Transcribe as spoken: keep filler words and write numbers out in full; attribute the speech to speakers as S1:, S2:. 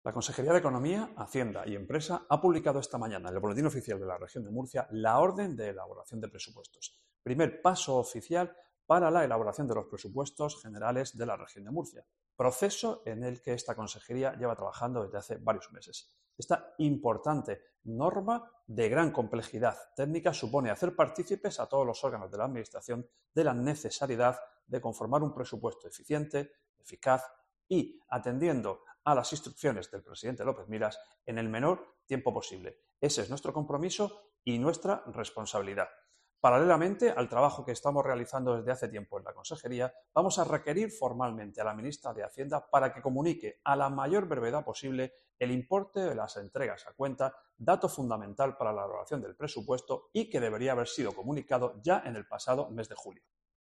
S1: La Consejería de Economía, Hacienda y Empresa ha publicado esta mañana en el Boletín Oficial de la Región de Murcia la orden de elaboración de presupuestos. Primer paso oficial para la elaboración de los presupuestos generales de la Región de Murcia, proceso en el que esta Consejería lleva trabajando desde hace varios meses. Esta importante norma de gran complejidad técnica supone hacer partícipes a todos los órganos de la Administración de la necesidad de conformar un presupuesto eficiente, eficaz y atendiendo a las instrucciones del presidente López Miras en el menor tiempo posible. Ese es nuestro compromiso y nuestra responsabilidad. Paralelamente al trabajo que estamos realizando desde hace tiempo en la Consejería, vamos a requerir formalmente a la ministra de Hacienda para que comunique a la mayor brevedad posible el importe de las entregas a cuenta, dato fundamental para la elaboración del presupuesto y que debería haber sido comunicado ya en el pasado mes de julio.